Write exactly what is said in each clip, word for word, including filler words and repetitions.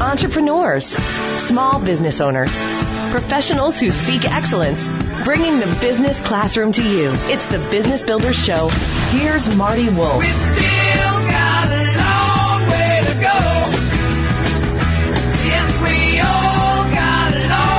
entrepreneurs, small business owners, professionals who seek excellence, bringing the business classroom to you. It's the Business Builders Show. Here's Marty Wolf. We still got a long way to go. Yes, we all got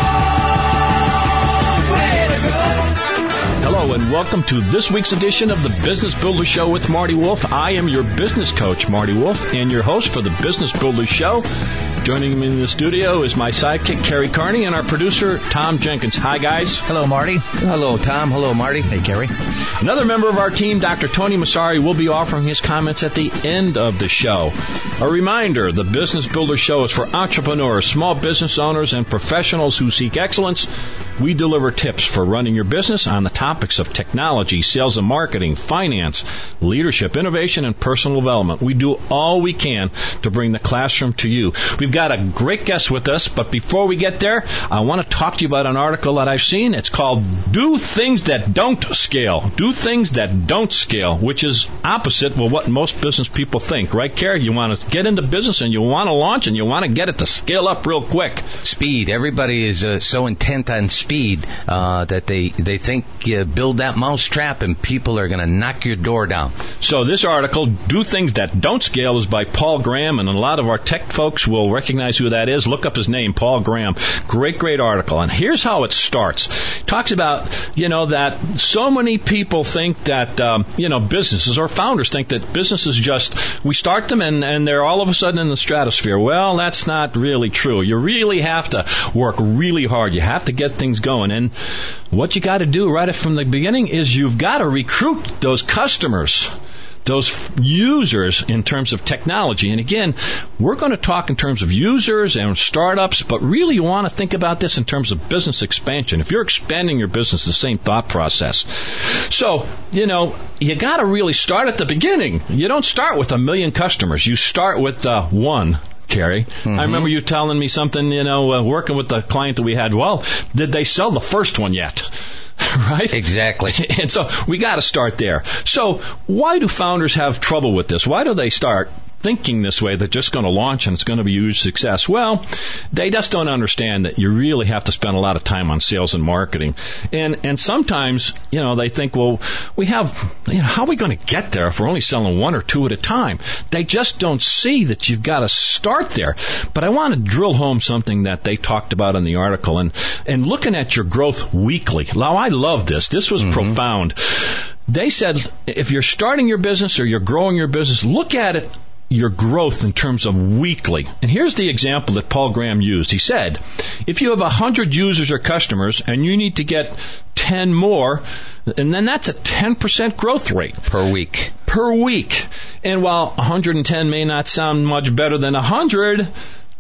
a long way to go. Hello and welcome to this week's edition of the Business Builders Show with Marty Wolf. I am your business coach, Marty Wolf, and your host for the Business Builders Show. Joining me in the studio is my sidekick, Kerry Carney, and our producer, Tom Jenkins. Hi, guys. Hello, Marty. Hello, Tom. Hello, Marty. Hey, Kerry. Another member of our team, Doctor Tony Massari, will be offering his comments at the end of the show. A reminder, the Business Builders Show is for entrepreneurs, small business owners, and professionals who seek excellence. We deliver tips for running your business on the topics of technology, sales and marketing, finance, leadership, innovation, and personal development. We do all we can to bring the classroom to you. We've got a great guest with us, but before we get there, I want to talk to you about an article that I've seen. It's called Do Things That Don't Scale. Do Things That Don't Scale, which is opposite of what most business people think. Right, Kerry? You want to get into business and you want to launch and you want to get it to scale up real quick. Speed. Everybody is uh, so intent on speed uh, that they, they think you build that mousetrap and people are going to knock your door down. So this article, Do Things That Don't Scale, is by Paul Graham, and a lot of our tech folks will recognize who that is. Look up his name, Paul Graham. Great, great article. And here's how it starts. It talks about, you know, that so many people think that, um, you know, businesses or founders think that businesses just, we start them and, and they're all of a sudden in the stratosphere. Well, that's not really true. You really have to work really hard. You have to get things going. And what you got to do right from the beginning is you've got to recruit those customers, those users in terms of technology. And again, we're going to talk in terms of users and startups, but really you want to think about this in terms of business expansion. If you're expanding your business, the same thought process. So, you know, you got to really start at the beginning. You don't start with a million customers. You start with uh, one. Kerry, mm-hmm. I remember you telling me something, you know, uh, working with the client that we had. Well, did they sell the first one yet? Right? Exactly. And so we got to start there. So why do founders have trouble with this? Why do they start thinking this way, they're just going to launch and it's going to be a huge success? Well, they just don't understand that you really have to spend a lot of time on sales and marketing. And and sometimes, you know, they think, well, we have, you know, how are we going to get there if we're only selling one or two at a time? They just don't see that you've got to start there. But I want to drill home something that they talked about in the article, and, and looking at your growth weekly. Now, I love this. This was mm-hmm. profound. They said, if you're starting your business or you're growing your business, look at it, your growth in terms of weekly. And here's the example that Paul Graham used. He said, if you have one hundred users or customers and you need to get ten more, and then that's a ten percent growth rate. Per week. Per week. And while one hundred ten may not sound much better than one hundred,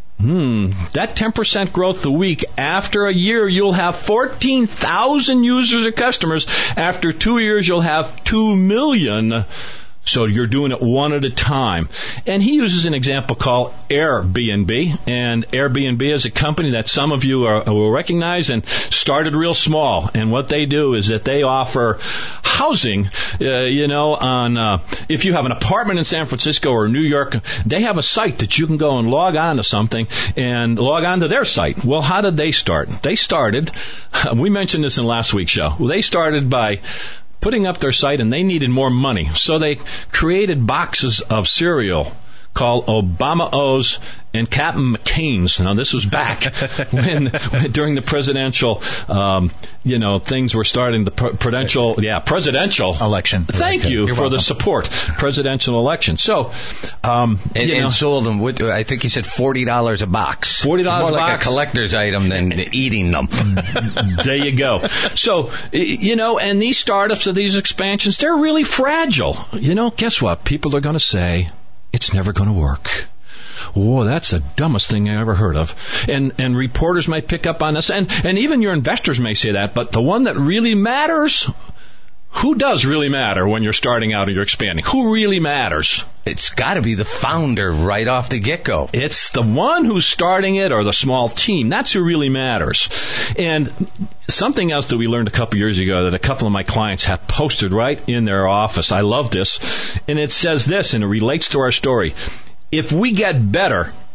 Hmm, that ten percent growth a week, after a year, you'll have fourteen thousand users or customers. After two years, you'll have two million. So you're doing it one at a time. And he uses an example called Airbnb. And Airbnb is a company that some of you are, will recognize and started real small. And what they do is that they offer housing, uh, you know, on uh, if you have an apartment in San Francisco or New York, they have a site that you can go and log on to something and log on to their site. Well, how did they start? They started, we mentioned this in last week's show, they started by putting up their site, and they needed more money. So they created boxes of cereal called Obama O's and Captain McCain's. Now, this was back when, when during the presidential, um, you know, things were starting, the pre- presidential, yeah, presidential election. Thank you You're for welcome. the support, presidential election. So, um, and, you know, and sold them with, I think he said forty dollars a box. forty dollars More a like box. a collector's item than eating them. There you go. So, you know, and these startups or these expansions, they're really fragile. You know, guess what? People are going to say, it's never going to work. Whoa, that's the dumbest thing I ever heard of. And and reporters might pick up on this, and, and even your investors may say that, but the one that really matters, who does really matter when you're starting out or you're expanding? Who really matters? It's got to be the founder right off the get-go. It's the one who's starting it or the small team. That's who really matters. And something else that we learned a couple years ago that a couple of my clients have posted right in their office. I love this. And it says this, and it relates to our story. If we get better,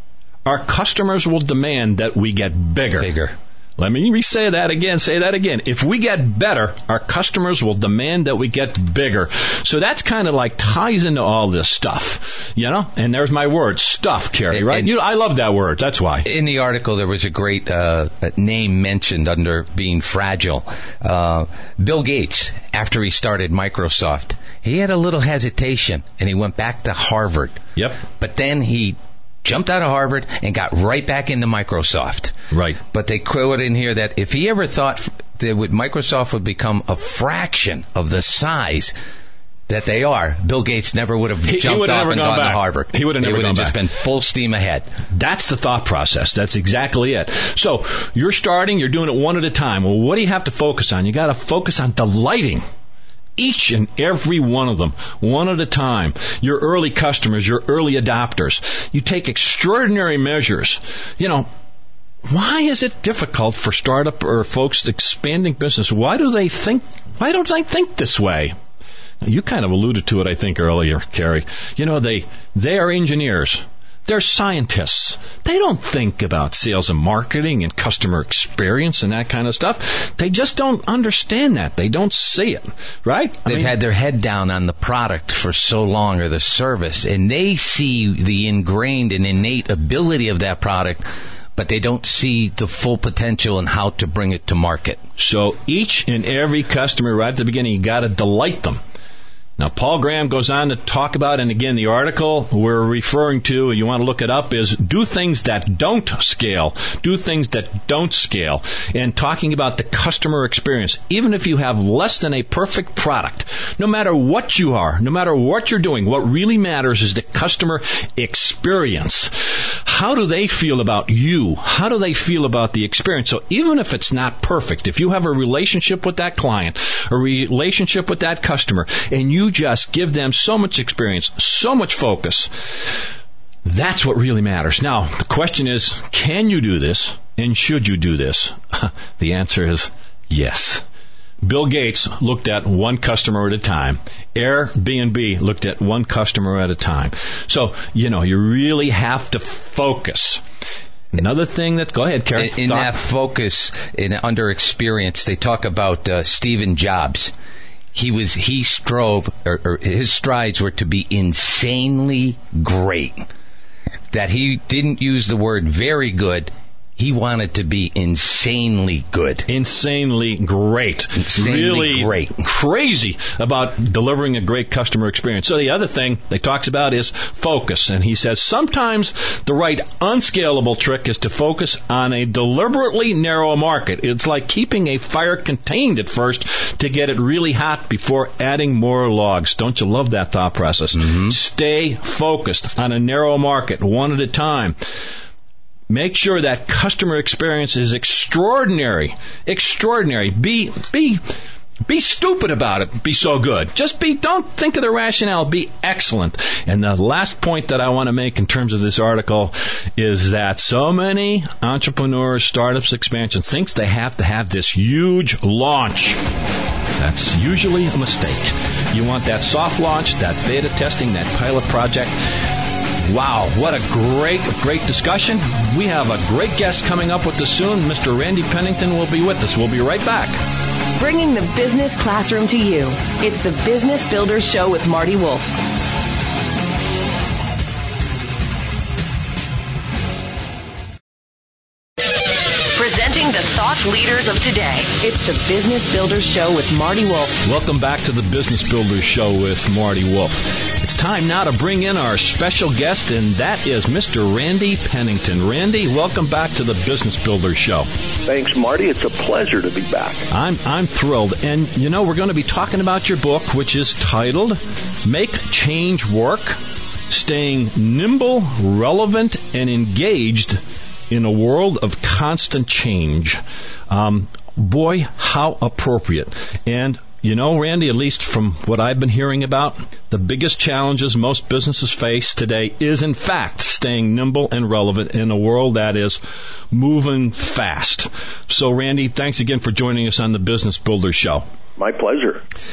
our customers will demand that we get bigger. Bigger. Let me re-say that again. Say that again. If we get better, our customers will demand that we get bigger. So that's kind of like ties into all this stuff, you know? And there's my word, stuff, Kerry, right? And you, I love that word. That's why. In the article, there was a great uh, name mentioned under being fragile. Uh, Bill Gates, after he started Microsoft, he had a little hesitation, and he went back to Harvard. Yep. But then he jumped out of Harvard and got right back into Microsoft. Right. But they quote in here that if he ever thought that would, Microsoft would become a fraction of the size that they are, Bill Gates never would have He- he jumped would have off never and gone gone back. to Harvard. He would have never It would have gone just back. been full steam ahead. That's the thought process. That's exactly it. So you're starting, you're doing it one at a time. Well, what do you have to focus on? You got to focus on delighting each and every one of them, one at a time. Your early customers, your early adopters. You take extraordinary measures. You know, why is it difficult for startup or folks expanding business? Why do they think, why don't they think this way? You kind of alluded to it, I think, earlier, Kerry. You know, they, they are engineers. They're scientists. They don't think about sales and marketing and customer experience and that kind of stuff. They just don't understand that. They don't see it, right? I They've mean, had their head down on the product for so long, or the service, and they see the ingrained and innate ability of that product, but they don't see the full potential and how to bring it to market. so each and every customer right at the beginning, you got to delight them. Now, Paul Graham goes on to talk about, and again, the article we're referring to, you want to look it up, is do things that don't scale. Do things that don't scale. And talking about the customer experience. Even if you have less than a perfect product, no matter what you are, no matter what you're doing, what really matters is the customer experience. How do they feel about you? How do they feel about the experience? So even if it's not perfect, if you have a relationship with that client, a relationship with that customer, and you just give them so much experience, so much focus, that's what really matters. Now, the question is, can you do this, and should you do this? The answer is yes. Bill Gates looked at one customer at a time. Airbnb looked at one customer at a time. So, you know, you really have to focus. Another thing that, go ahead, Kerry. In, in that focus, in under experience, they talk about uh, Stephen Jobs. He was he strove, or, or his strides were to be insanely great. That he didn't use the word very good. He wanted to be insanely good. Insanely great. Insanely really great. Crazy about delivering a great customer experience. So the other thing they talks about is focus. And he says sometimes the right unscalable trick is to focus on a deliberately narrow market. It's like keeping a fire contained at first to get it really hot before adding more logs. Don't you love that thought process? Mm-hmm. Stay focused on a narrow market, one at a time. Make sure that customer experience is extraordinary. Extraordinary. Be be be stupid about it. Be so good. Just be, don't think of the rationale. Be excellent. And the last point that I want to make in terms of this article is that so many entrepreneurs, startups, expansions thinks they have to have this huge launch. That's usually a mistake. You want that soft launch, that beta testing, that pilot project. Wow, what a great, great discussion. We have a great guest coming up with us soon. Mister Randy Pennington will be with us. We'll be right back. Bringing the business classroom to you. It's the Business Builders Show with Marty Wolf. Presenting the thought leaders of today. It's the Business Builders Show with Marty Wolf. Welcome back to the Business Builders Show with Marty Wolf. It's time now to bring in our special guest, and that is Mister Randy Pennington. Randy, welcome back to the Business Builders Show. Thanks, Marty. It's a pleasure to be back. I'm I'm thrilled. And, you know, we're going to be talking about your book, which is titled Make Change Work, Staying Nimble, Relevant, and Engaged in a World of Constant Change. Um, boy, how appropriate. And, you know, Randy, at least from what I've been hearing about, the biggest challenges most businesses face today is, in fact, staying nimble and relevant in a world that is moving fast. So, Randy, thanks again for joining us on the Business Builders Show. My pleasure.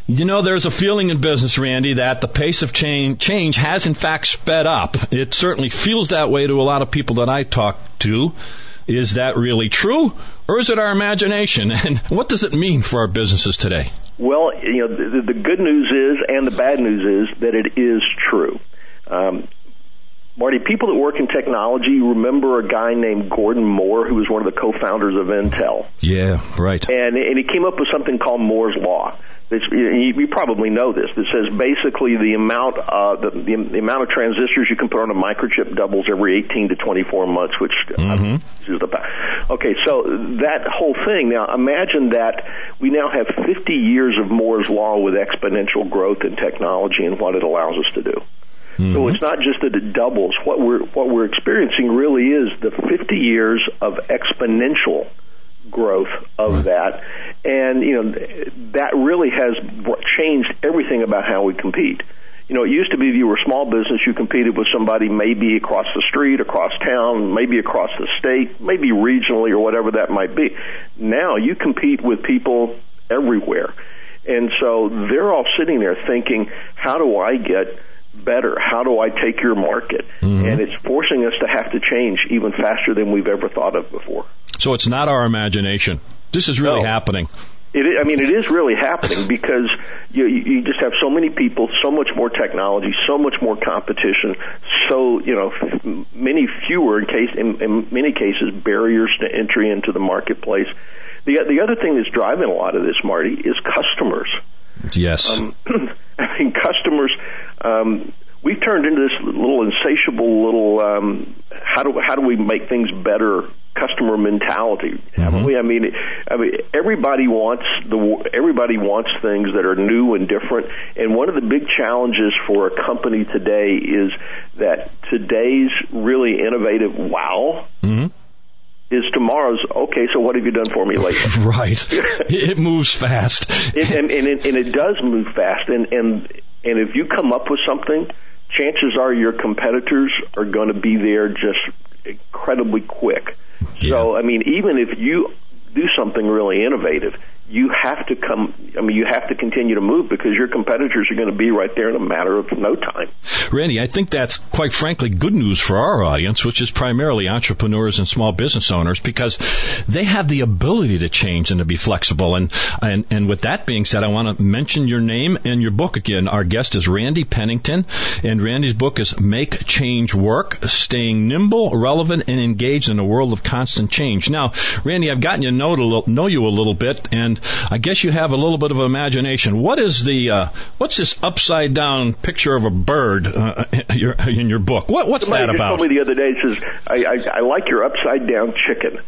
You know, there's a feeling in business, Randy, that the pace of change, change has in fact sped up. It certainly feels that way to a lot of people that I talk to. Is that really true, or is it our imagination? And what does it mean for our businesses today? Well, you know, the, the good news is, and the bad news is, that it is true. Um, Marty, people that work in technology remember a guy named Gordon Moore, who was one of the co-founders of Intel. Yeah, right. And, and he came up with something called Moore's Law. It's, you, you probably know this. It says basically the amount uh, the, the, the amount of transistors you can put on a microchip doubles every eighteen to twenty-four months, which mm-hmm. uh, is the okay. So that whole thing. Now imagine that we now have fifty years of Moore's Law with exponential growth in technology and what it allows us to do. Mm-hmm. So it's not just that it doubles. What we're what we're experiencing really is the fifty years of exponential growth of right. that, and you know that really has changed everything about how we compete. You know, it used to be if you were a small business, you competed with somebody maybe across the street, across town, maybe across the state, maybe regionally or whatever that might be. Now you compete with people everywhere, and so they're all sitting there thinking, how do I get better? How do I take your market? Mm-hmm. And it's forcing us to have to change even faster than we've ever thought of before. So it's not our imagination. This is really no. happening. It is, I mean, it is really happening because you, you just have so many people, so much more technology, so much more competition, so, you know, many fewer, in, case, in, in many cases, barriers to entry into the marketplace. The, the other thing that's driving a lot of this, Marty, is customers. Yes. Um, I mean, customers, um, we've turned into this little insatiable little, um, how do how do we make things better customer mentality, haven't mm-hmm. we? I mean, I mean, everybody wants the everybody wants things that are new and different. And one of the big challenges for a company today is that today's really innovative wow mm-hmm. is tomorrow's, okay, so what have you done for me lately? Right. It moves fast. it, and, and, it, and it does move fast. And, and, and if you come up with something, chances are your competitors are going to be there just incredibly quick. Yeah. So, I mean, even if you do something really innovative, you have to come, I mean, you have to continue to move because your competitors are going to be right there in a matter of no time. Randy, I think that's quite frankly good news for our audience, which is primarily entrepreneurs and small business owners, because they have the ability to change and to be flexible. And, and, and with that being said, I want to mention your name and your book again. Our guest is Randy Pennington, and Randy's book is Make Change Work, Staying Nimble, Relevant, and Engaged in a World of Constant Change. Now, Randy, I've gotten to know, to lo- know you a little bit, and I guess you have a little bit of imagination. What is the uh, what's this upside down picture of a bird uh, in, your, in your book? What, what's Somebody that about? Somebody told me the other day, it says, I, I, I like your upside down chicken.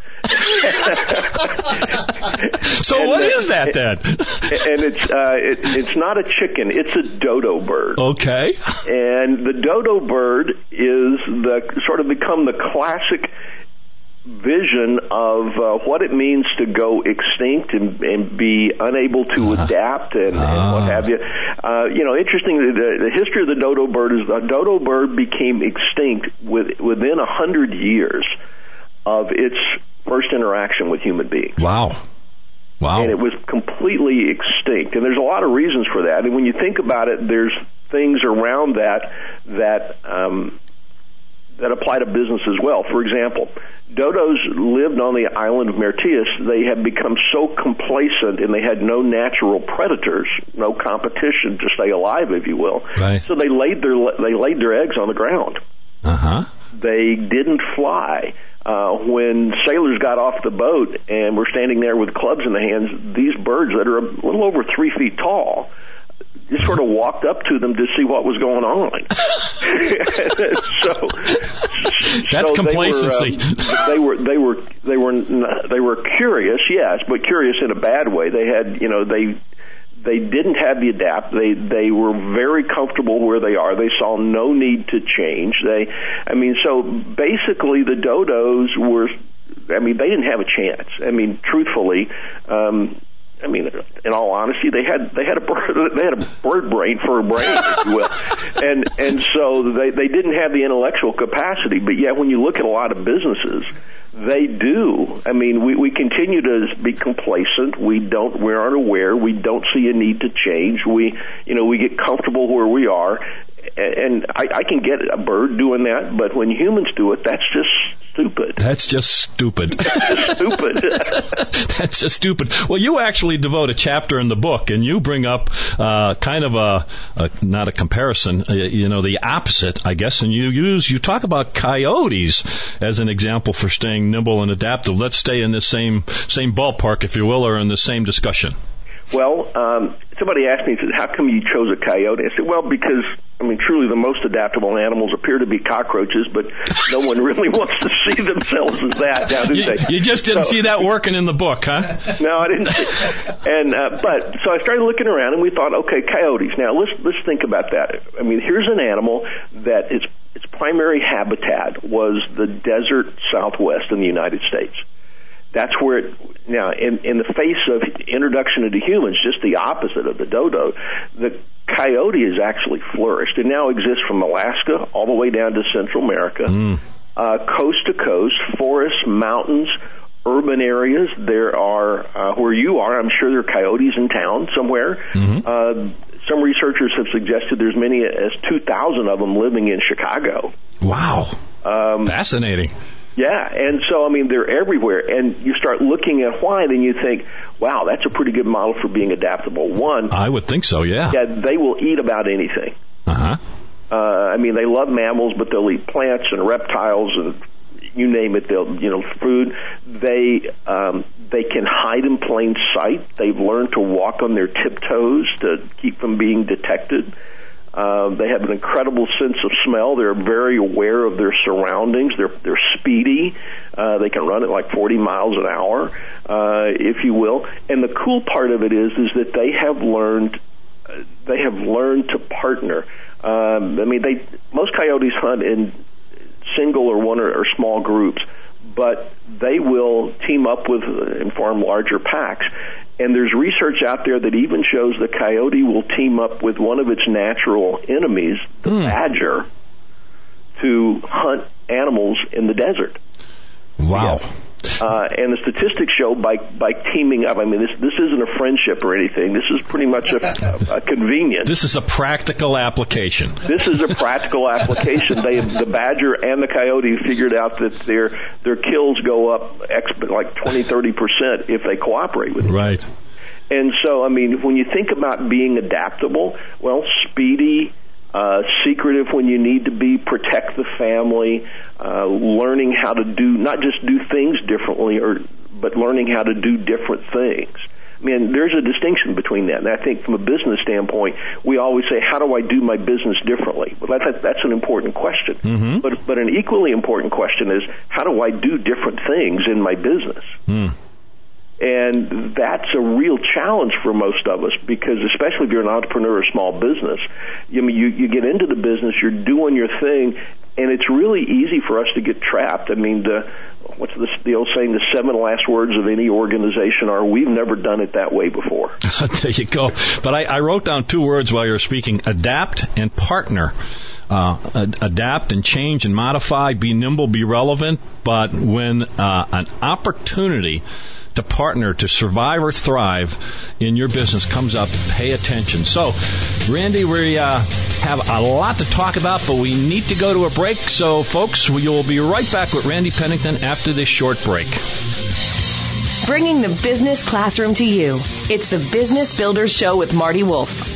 So and, what uh, is that then? And it's uh, it, it's not a chicken; it's a dodo bird. Okay. And the dodo bird is the sort of become the classic vision of uh, what it means to go extinct and, and be unable to uh, adapt and, uh, and what have you. Uh, you know, interesting, the, the history of the dodo bird is the dodo bird became extinct with, within a hundred years of its first interaction with human beings. Wow. Wow. And it was completely extinct. And there's a lot of reasons for that. And when you think about it, there's things around that that um, that apply to business as well. For example, dodos lived on the island of Mauritius. They had become so complacent and they had no natural predators, no competition to stay alive, if you will. Right. So they laid their they laid their eggs on the ground. Uh-huh. They didn't fly. Uh, when sailors got off the boat and were standing there with clubs in their hands, these birds that are a little over three feet tall just sort of walked up to them to see what was going on. so that's so complacency. They were, um, they were they were they were they were curious, yes, but curious in a bad way. They had, you know, they they didn't have the adapt. They they were very comfortable where they are. They saw no need to change. They, I mean, so basically the dodos were. I mean, they didn't have a chance. I mean, truthfully. Um, I mean, in all honesty, they had they had a bird, they had a bird brain for a brain, if you will, and and so they they didn't have the intellectual capacity. But yet, when you look at a lot of businesses, they do. I mean, we we continue to be complacent. We don't. We aren't aware. We don't see a need to change. We you know we get comfortable where we are. And I, I can get a bird doing that, but when humans do it, that's just stupid. That's just stupid. That's just stupid. That's just stupid. Well, you actually devote a chapter in the book, and you bring up uh, kind of a, a not a comparison, uh, you know, the opposite, I guess. And you use you talk about coyotes as an example for staying nimble and adaptive. Let's stay in this same same ballpark, if you will, or in the same discussion. Well, um, somebody asked me, said, how come you chose a coyote? I said, well, because, I mean, truly the most adaptable animals appear to be cockroaches, but no one really wants to see themselves as that, now, do you, they? You just didn't so, see that working in the book, huh? No, I didn't. And uh, but so I started looking around, and we thought, okay, coyotes. Now let's let's think about that. I mean, here's an animal that its its primary habitat was the desert Southwest in the United States. That's where it, now, in, in the face of introduction into humans, just the opposite of the dodo, the coyote has actually flourished. It now exists from Alaska all the way down to Central America, mm. uh, coast to coast, forests, mountains, urban areas. There are, uh, where you are, I'm sure there are coyotes in town somewhere. Mm-hmm. Uh, some researchers have suggested there's many as two thousand of them living in Chicago. Wow. Um, Fascinating. Yeah, and so, I mean, they're everywhere, and you start looking at why, then you think, wow, that's a pretty good model for being adaptable. One, I would think so, yeah. Yeah, they will eat about anything. Uh-huh. Uh, I mean, they love mammals, but they'll eat plants and reptiles and you name it, they'll, you know, food. They, um, they can hide in plain sight. They've learned to walk on their tiptoes to keep from being detected. Uh, they have an incredible sense of smell. They're very aware of their surroundings. They're they're speedy. Uh, they can run at like forty miles an hour, uh, if you will. And the cool part of it is is that they have learned uh, they have learned to partner. Um, I mean, they most coyotes hunt in single or one or, or small groups, but they will team up with and form larger packs. And there's research out there that even shows the coyote will team up with one of its natural enemies, the mm. badger, to hunt animals in the desert. Wow. Yeah. Uh, and the statistics show by by teaming up, I mean, this this isn't a friendship or anything. This is pretty much a, a, a convenience. This is a practical application. This is a practical application. They, the badger and the coyote figured out that their their kills go up exp- like twenty, thirty percent if they cooperate with each other. Right. And so, I mean, when you think about being adaptable, well, speedy, Uh, secretive when you need to be, protect the family, uh, learning how to do, not just do things differently, or but learning how to do different things. I mean, there's a distinction between that. And I think from a business standpoint, we always say, how do I do my business differently? Well, that's, that's an important question. Mm-hmm. But, but an equally important question is, how do I do different things in my business? Mm. And that's a real challenge for most of us, because especially if you're an entrepreneur or small business, you, you, you get into the business, you're doing your thing, and it's really easy for us to get trapped. I mean, the, what's the, the old saying, the seven last words of any organization are, we've never done it that way before. There you go. But I, I wrote down two words while you were speaking, adapt and partner. Uh, ad- adapt and change and modify, be nimble, be relevant, but when uh, an opportunity to partner, to survive or thrive in your business comes up, pay attention. So, Randy, we uh, have a lot to talk about, but we need to go to a break. So, folks, you'll be right back with Randy Pennington after this short break. Bringing the business classroom to you. It's the Business Builders Show with Marty Wolf.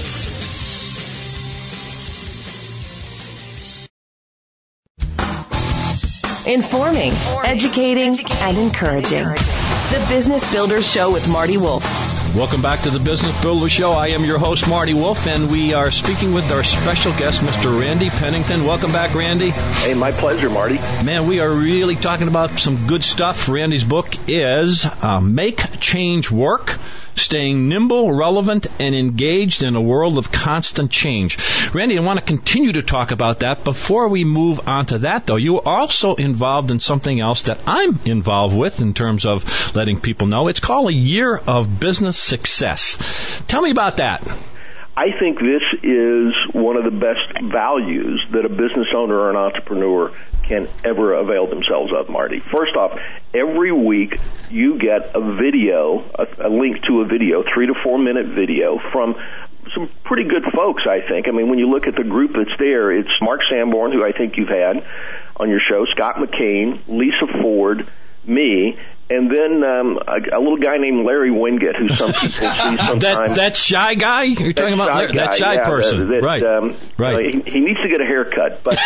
Informing, educating, and encouraging. The Business Builders Show with Marty Wolf. Welcome back to the Business Builders Show. I am your host, Marty Wolf, and we are speaking with our special guest, Mister Randy Pennington. Welcome back, Randy. Hey, my pleasure, Marty. Man, we are really talking about some good stuff. Randy's book is uh, Make Change Work, Staying Nimble, Relevant, and Engaged in a World of Constant Change. Randy, I want to continue to talk about that. Before we move on to that, though, you are also involved in something else that I'm involved with in terms of letting people know. It's called a Year of Business Success. Tell me about that. I think this is one of the best values that a business owner or an entrepreneur can ever avail themselves of, Marty. First off, every week you get a video, a, a link to a video, three to four minute video from some pretty good folks, I think. I mean, when you look at the group that's there, it's Mark Sanborn, who I think you've had on your show, Scott McCain, Lisa Ford, me, and then um, a, a little guy named Larry Wingate, who some people see sometimes. that, that shy guy? You're that talking about shy Larry, guy, that shy yeah, person. That, right. Um, right. Uh, he, he needs to get a haircut. But,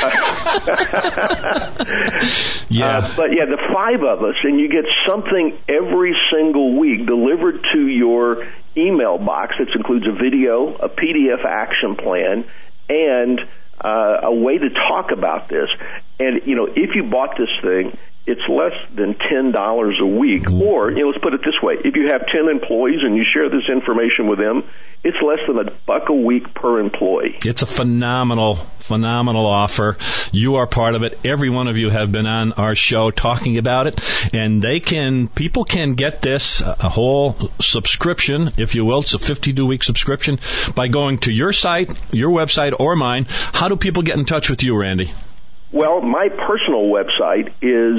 yeah. uh, but, yeah, the five of us, and you get something every single week delivered to your email box that includes a video, a P D F action plan, and uh, a way to talk about this. And, you know, if you bought this thing, it's less than ten dollars a week. Or, you know, let's put it this way. If you have ten employees and you share this information with them, it's less than a buck a week per employee. It's a phenomenal, phenomenal offer. You are part of it. Every one of you have been on our show talking about it. And they can, people can get this, a whole subscription, if you will. It's a fifty-two week subscription by going to your site, your website, or mine. How do people get in touch with you, Randy? Well, my personal website is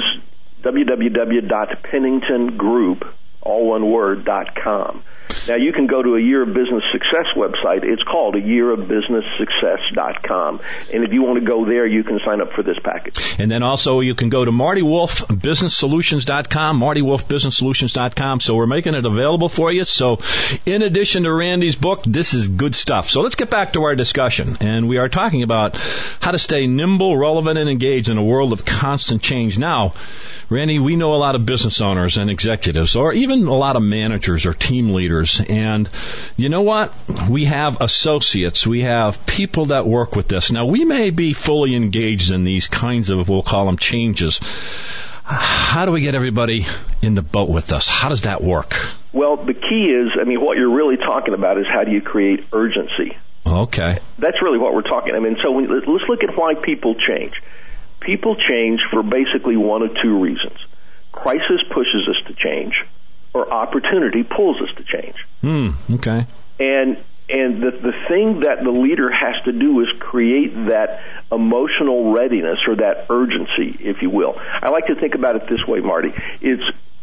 w w w dot pennington group, all one word, dot com. Now, you can go to a Year of Business Success website. It's called a year of business success dot com. And if you want to go there, you can sign up for this package. And then also you can go to Marty Wolf Business Solutions dot com, Marty Wolf Business Solutions dot com. So we're making it available for you. So in addition to Randy's book, this is good stuff. So let's get back to our discussion. And we are talking about how to stay nimble, relevant, and engaged in a world of constant change. Now, Randy, we know a lot of business owners and executives, or even a lot of managers or team leaders. And you know what? We have associates. We have people that work with this. Now, we may be fully engaged in these kinds of, we'll call them changes. How do we get everybody in the boat with us? How does that work? Well, the key is, I mean, what you're really talking about is how do you create urgency? Okay. That's really what we're talking. I mean, so when, let's look at why people change. People change for basically one of two reasons. Crisis pushes us to change, or opportunity pulls us to change. Hmm, okay. And and the the thing that the leader has to do is create that emotional readiness, or that urgency, if you will. I like to think about it this way, Marty. It's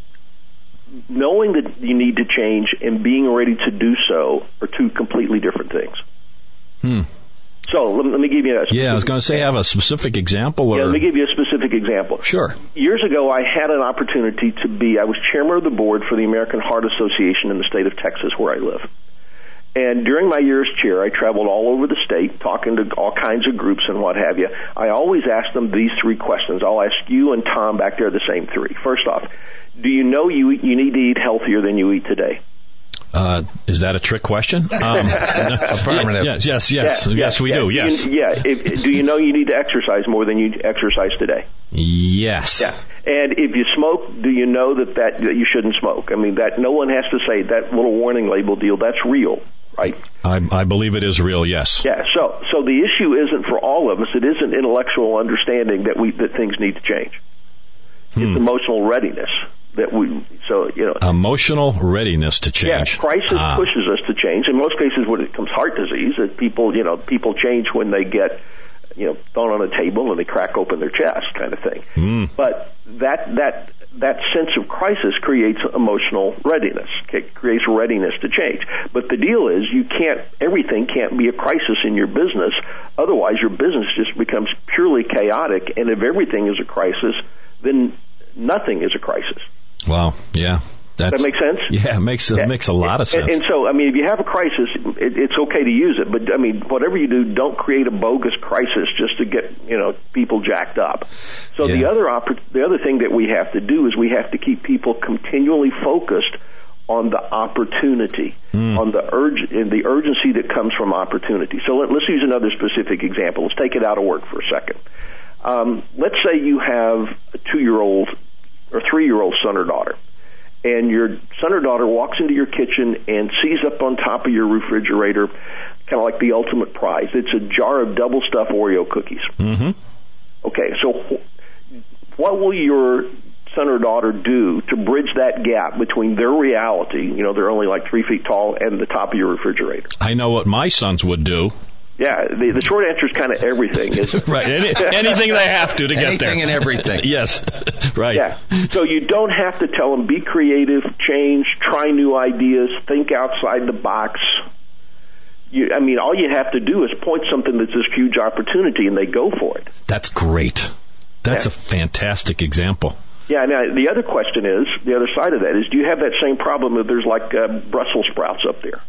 knowing that you need to change and being ready to do so are two completely different things. Hmm. So let me, let me give you a yeah. I was going to say, have a specific example. Or... Yeah, let me give you a specific example. Sure. Years ago, I had an opportunity to be. I was chairman of the board for the American Heart Association in the state of Texas, where I live. And during my year as chair, I traveled all over the state, talking to all kinds of groups and what have you. I always asked them these three questions. I'll ask you and Tom back there the same three. First off, do you know you you need to eat healthier than you eat today? Uh, is that a trick question? Um, Affirmative. Yes, yes, yes, yeah, yes, yeah, we yeah. do. Yes. You, yeah. If, do you know you need to exercise more than you exercise today? Yes. Yeah. And if you smoke, do you know that, that that you shouldn't smoke? I mean, that no one has to say that little warning label deal. That's real, right? I, I believe it is real. Yes. Yeah. So, so the issue isn't for all of us. It isn't intellectual understanding that we that things need to change. Hmm. It's emotional readiness. That we, so, you know. Emotional readiness to change. Yeah, crisis ah. pushes us to change. In most cases, when it comes heart disease, that people, you know, people change when they get, you know, thrown on a table and they crack open their chest, kind of thing. Mm. But that that that sense of crisis creates emotional readiness. It creates readiness to change. But the deal is, you can't. Everything can't be a crisis in your business. Otherwise, your business just becomes purely chaotic. And if everything is a crisis, then nothing is a crisis. Wow. Yeah. That's, Does that make sense? Yeah, it makes it yeah. makes a lot of sense. And, and so, I mean, if you have a crisis, it, it's okay to use it. But I mean, whatever you do, don't create a bogus crisis just to get, you know, people jacked up. So yeah. the other oppor- the other thing that we have to do is we have to keep people continually focused on the opportunity, mm. on the urge, and the urgency that comes from opportunity. So let, let's use another specific example. Let's take it out of work for a second. Um, let's say you have a two-year-old or three-year-old son or daughter, and your son or daughter walks into your kitchen and sees up on top of your refrigerator kind of like the ultimate prize. It's a jar of double-stuffed Oreo cookies. Mm-hmm. Okay, so wh- what will your son or daughter do to bridge that gap between their reality, you know, they're only like three feet tall, and the top of your refrigerator? I know what my sons would do. Yeah, the, the short answer is kind of everything. Isn't it? Right, Any, anything they have to to get there. Anything and everything. Yes, right. Yeah, so you don't have to tell them, be creative, change, try new ideas, think outside the box. You, I mean, all you have to do is point something that's this huge opportunity, and they go for it. That's great. That's Yeah. a fantastic example. Yeah, now the other question is, the other side of that is, do you have that same problem that there's like uh, Brussels sprouts up there?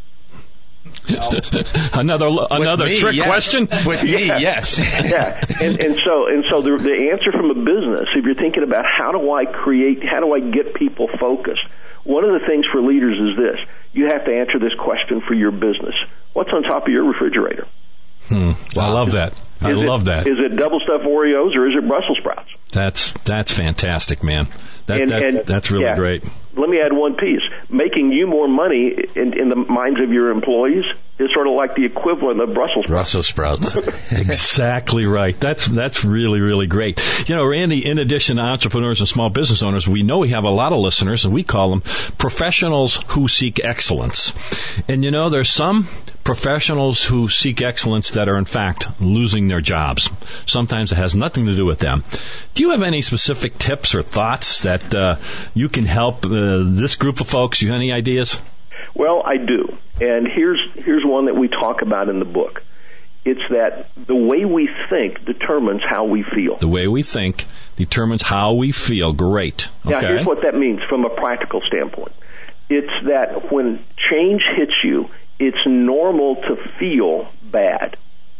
another another me, trick yes. question? With me, Yeah. yes. Yeah, and, and so and so the, the answer from a business, if you're thinking about how do I create, how do I get people focused, one of the things for leaders is this: you have to answer this question for your business. What's on top of your refrigerator? Hmm. I love that. I Is it- love that. Is it double stuffed Oreos or is it Brussels sprouts? That's that's fantastic, man. That, And- that and- that's really yeah. great. Let me add one piece. Making you more money in, in the minds of your employees is sort of like the equivalent of Brussels sprouts. Brussels sprouts. Exactly right. That's that's really, really great. You know, Randy, in addition to entrepreneurs and small business owners, we know we have a lot of listeners, and we call them professionals who seek excellence. And, you know, there's some professionals who seek excellence that are, in fact, losing their jobs. Sometimes it has nothing to do with them. Do you have any specific tips or thoughts that uh, you can help uh, this group of folks? You have any ideas? Well, I do. And here's here's one that we talk about in the book. It's that the way we think determines how we feel. The way we think determines how we feel. Great. Now, Okay. here's what that means from a practical standpoint. It's that when change hits you, it's normal to feel bad.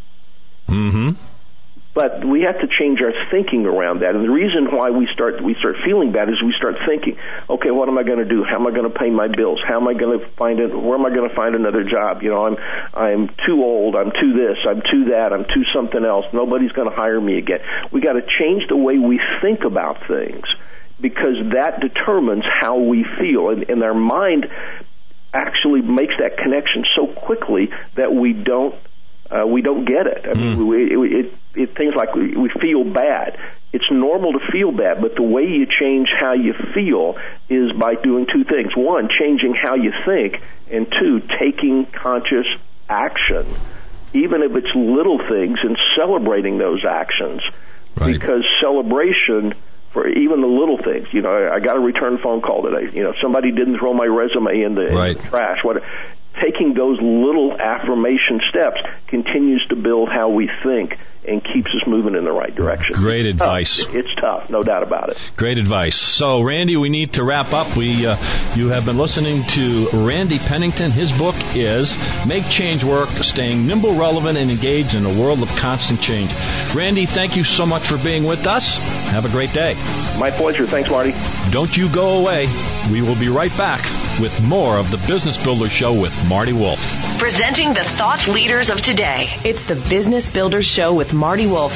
Mm-hmm. But we have to change our thinking around that. And the reason why we start we start feeling bad is we start thinking, okay, what am I going to do? How am I going to pay my bills? How am I going to find it? Where am I going to find another job? You know, I'm I'm too old. I'm too this. I'm too that. I'm too something else. Nobody's going to hire me again. We got to change the way we think about things, because that determines how we feel, and, and our mind actually makes that connection so quickly that we don't. Uh, we don't get it. I mean, Mm. we, it, it, it, things like we, we feel bad. It's normal to feel bad, but the way you change how you feel is by doing two things. One, changing how you think, and two, taking conscious action, even if it's little things, and celebrating those actions. Right. Because celebration for even the little things, you know, I, I got a return phone call today. You know, somebody didn't throw my resume in the, Right. in the trash. What? Taking those little affirmation steps continues to build how we think and keeps us moving in the right direction. Great It's tough. advice. It's tough, no doubt about it. Great advice. So, Randy, we need to wrap up. We, uh, you have been listening to Randy Pennington. His book is Make Change Work, Staying Nimble, Relevant, and Engaged in a World of Constant Change. Randy, thank you so much for being with us. Have a great day. My pleasure. Thanks, Marty. Don't you go away. We will be right back with more of the Business Builder Show with Marty Wolf. Presenting the thought leaders of today. It's the Business Builders Show with Marty Wolf.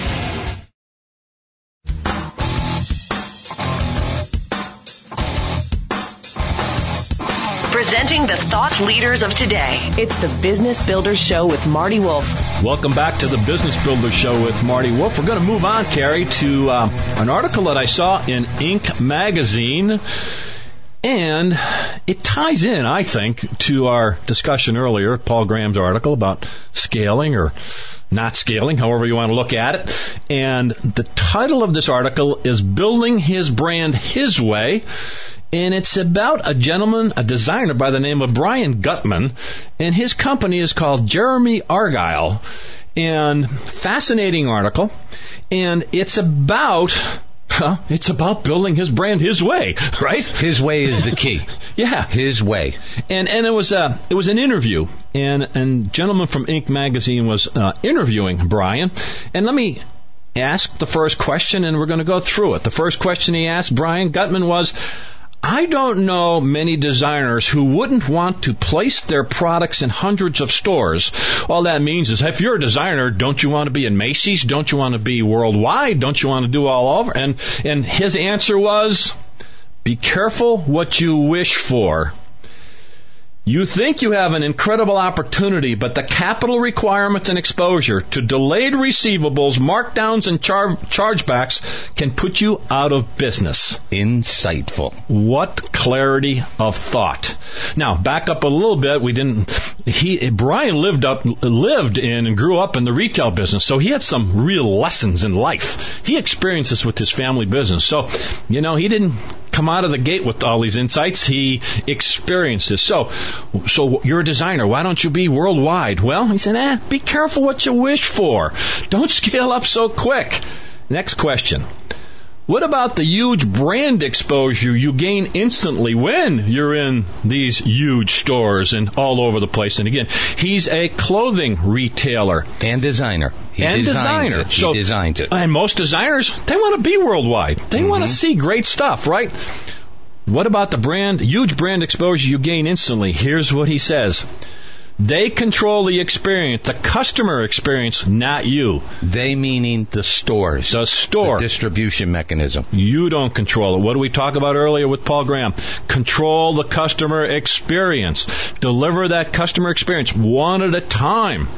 Presenting the thought leaders of today. It's the Business Builders Show with Marty Wolf. Welcome back to the Business Builder Show with Marty Wolf. We're going to move on, Carrie, to uh, an article that I saw in Inc. magazine. And it ties in, I think, to our discussion earlier, Paul Graham's article about scaling or not scaling, however you want to look at it. And the title of this article is Building His Brand His Way. And it's about a gentleman, a designer by the name of Brian Gutman, and his company is called Jeremy Argyle. And fascinating article, and it's about, well, it's about building his brand his way, right? His way is the key. Yeah, His way. and and it was a it was an interview, and and gentleman from Inc. magazine was uh, interviewing Brian, and let me ask the first question, and we're going to go through it. The first question he asked Brian Gutman was, I don't know many designers who wouldn't want to place their products in hundreds of stores. All that means is if you're a designer, don't you want to be in Macy's? Don't you want to be worldwide? Don't you want to do all over? And, and his answer was, be careful what you wish for. You think you have an incredible opportunity, but the capital requirements and exposure to delayed receivables, markdowns, and char- chargebacks can put you out of business. Insightful. What clarity of thought. Now, back up a little bit. We didn't. He Brian lived up, lived in, and grew up in the retail business, so he had some real lessons in life. He experienced this with his family business, so you know he didn't come out of the gate with all these insights. He experienced this. So, so you're a designer. Why don't you be worldwide? Well, he said, eh, be careful what you wish for. Don't scale up so quick. Next question. What about the huge brand exposure you gain instantly when you're in these huge stores and all over the place? And again, he's a clothing retailer. And designer. He and designs designer. It. He so, designs it. And most designers, they want to be worldwide. They mm-hmm. want to see great stuff, right? What about the brand, huge brand exposure you gain instantly? Here's what he says. They control the experience, the customer experience, not you. They meaning the stores. The store. The distribution mechanism. You don't control it. What did we talk about earlier with Paul Graham? Control the customer experience. Deliver that customer experience one at a time.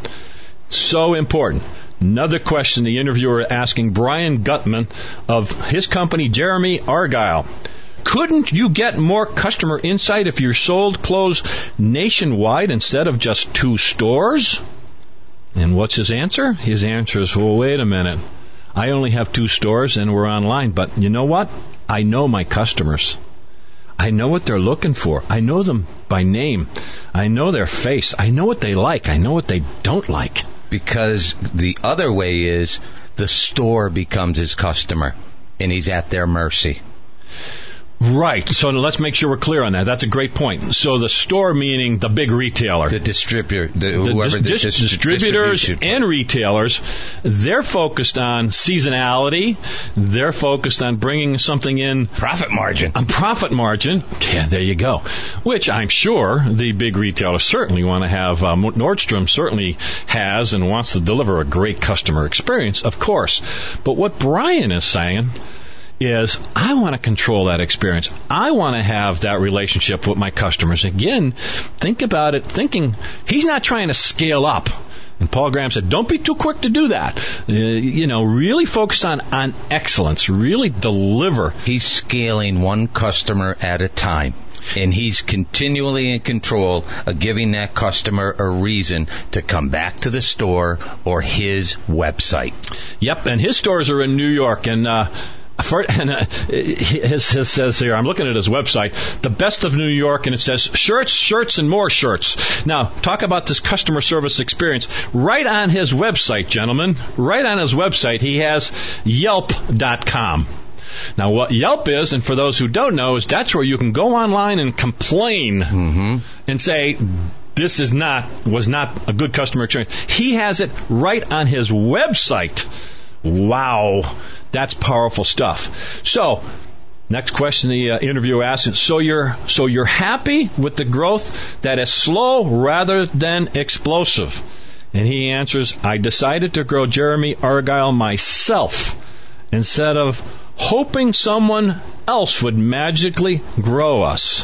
So important. Another question the interviewer asking Brian Gutman of his company, Jeremy Argyle. Couldn't you get more customer insight if you sold clothes nationwide instead of just two stores? And what's his answer? His answer is, well, wait a minute. I only have two stores and we're online, but you know what? I know my customers. I know what they're looking for. I know them by name. I know their face. I know what they like. I know what they don't like. Because the other way is the store becomes his customer and he's at their mercy. Right. So let's make sure we're clear on that. That's a great point. So the store meaning the big retailer. The distributor. The, whoever the, dis- the dis- distributors and retailers, they're focused on seasonality. They're focused on bringing something in. Profit margin. On profit margin. Yeah, there you go. Which I'm sure the big retailers certainly want to have. Uh, Nordstrom certainly has and wants to deliver a great customer experience, of course. But what Brian is saying is I want to control that experience. I want to have that relationship with my customers. Again, think about it, thinking he's not trying to scale up. And Paul Graham said, don't be too quick to do that. Uh, you know, really focus on, on excellence. Really deliver. He's scaling one customer at a time. And he's continually in control of giving that customer a reason to come back to the store or his website. Yep, and his stores are in New York. And, uh, For, and uh, his, his says here, I'm looking at his website, the best of New York, and it says shirts, shirts, and more shirts. Now, talk about this customer service experience. Right on his website, gentlemen, right on his website, he has Yelp dot com. Now, what Yelp is, and for those who don't know, is that's where you can go online and complain mm-hmm. and say, this is not, was not a good customer experience. He has it right on his website. Wow, that's powerful stuff. So, next question the uh, interviewer asked, so you're so you're happy with the growth that is slow rather than explosive? And he answers, I decided to grow Jeremy Argyle myself instead of hoping someone else would magically grow us.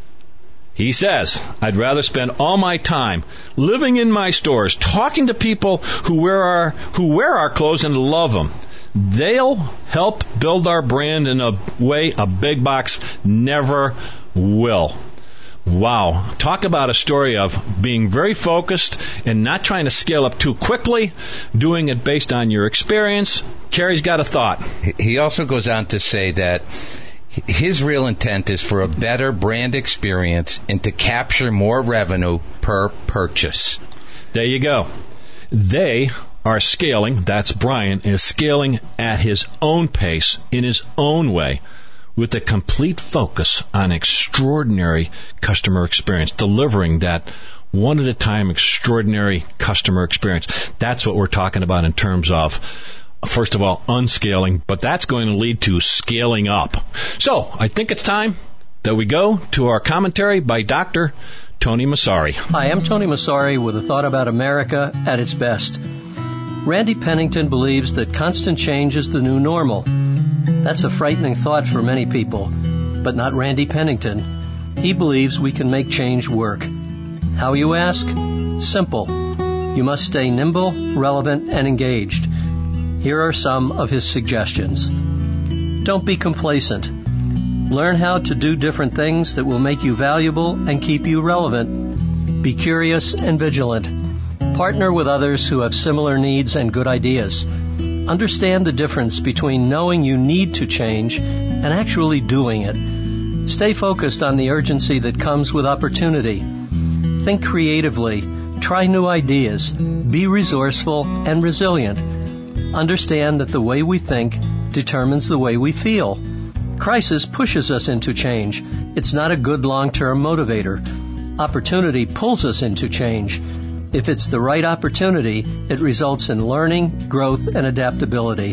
He says, I'd rather spend all my time living in my stores, talking to people who wear our who wear our clothes and love them. They'll help build our brand in a way a big box never will. Wow. Talk about a story of being very focused and not trying to scale up too quickly, doing it based on your experience. Carrie's got a thought. He also goes on to say that his real intent is for a better brand experience and to capture more revenue per purchase. There you go. They are scaling, that's Brian, is scaling at his own pace, in his own way, with a complete focus on extraordinary customer experience, delivering that one at a time extraordinary customer experience. That's what we're talking about in terms of, first of all, unscaling, but that's going to lead to scaling up. So, I think it's time that we go to our commentary by Doctor Tony Massari. Hi, I'm Tony Massari with a thought about America at its best. Randy Pennington believes that constant change is the new normal. That's a frightening thought for many people, but not Randy Pennington. He believes we can make change work. How, you ask? Simple. You must stay nimble, relevant, and engaged. Here are some of his suggestions. Don't be complacent. Learn how to do different things that will make you valuable and keep you relevant. Be curious and vigilant. Partner with others who have similar needs and good ideas. Understand the difference between knowing you need to change and actually doing it. Stay focused on the urgency that comes with opportunity. Think creatively. Try new ideas. Be resourceful and resilient. Understand that the way we think determines the way we feel. Crisis pushes us into change. It's not a good long-term motivator. Opportunity pulls us into change. If it's the right opportunity, it results in learning, growth, and adaptability.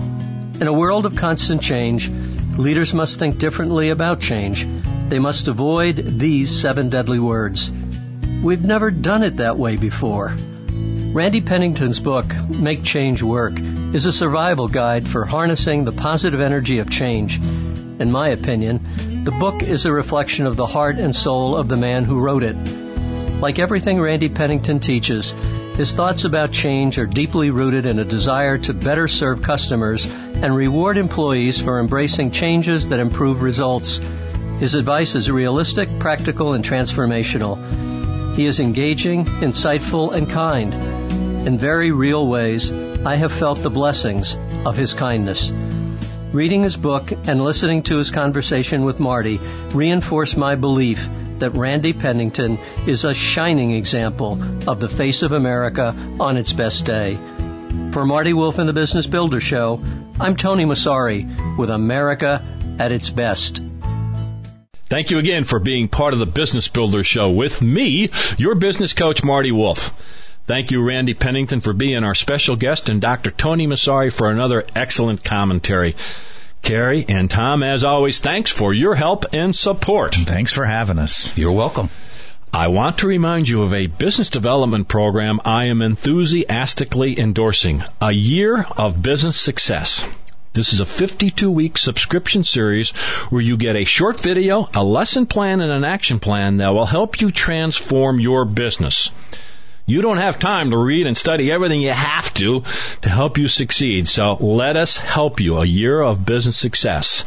In a world of constant change, leaders must think differently about change. They must avoid these seven deadly words. We've never done it that way before. Randy Pennington's book, Make Change Work, is a survival guide for harnessing the positive energy of change. In my opinion, the book is a reflection of the heart and soul of the man who wrote it. Like everything Randy Pennington teaches, his thoughts about change are deeply rooted in a desire to better serve customers and reward employees for embracing changes that improve results. His advice is realistic, practical, and transformational. He is engaging, insightful, and kind. In very real ways, I have felt the blessings of his kindness. Reading his book and listening to his conversation with Marty reinforced my belief that Randy Pennington is a shining example of the face of America on its best day. For Marty Wolf and the Business Builder Show, I'm Tony Massari with America at its best. Thank you again for being part of the Business Builder Show with me, your business coach, Marty Wolf. Thank you, Randy Pennington, for being our special guest, and Doctor Tony Massari for another excellent commentary. Carrie and Tom, as always, thanks for your help and support. Thanks for having us. You're welcome. I want to remind you of a business development program I am enthusiastically endorsing, A Year of Business Success. This is a fifty-two week subscription series where you get a short video, a lesson plan, and an action plan that will help you transform your business. You don't have time to read and study everything you have to to help you succeed. So let us help you. A Year of Business Success.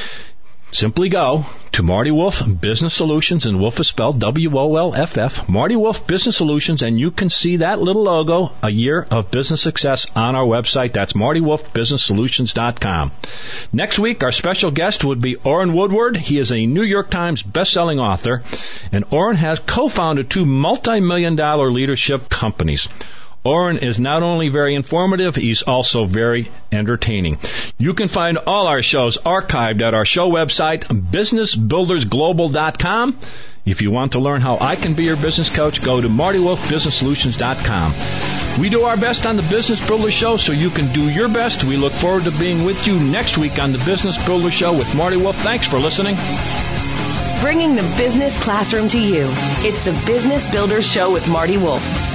Simply go to Marty Wolf Business Solutions, and Wolf is spelled W O L F F, Marty Wolf Business Solutions, and you can see that little logo, A Year of Business Success, on our website. That's marty wolf business solutions dot com. Next week, our special guest would be Orrin Woodward. He is a New York Times best-selling author, and Orrin has co-founded two multi-million dollar leadership companies. Orrin is not only very informative, he's also very entertaining. You can find all our shows archived at our show website, business builders global dot com. If you want to learn how I can be your business coach, go to marty wolf business solutions dot com. We do our best on the Business Builder Show, so you can do your best. We look forward to being with you next week on the Business Builder Show with Marty Wolf. Thanks for listening. Bringing the business classroom to you. It's the Business Builder Show with Marty Wolf.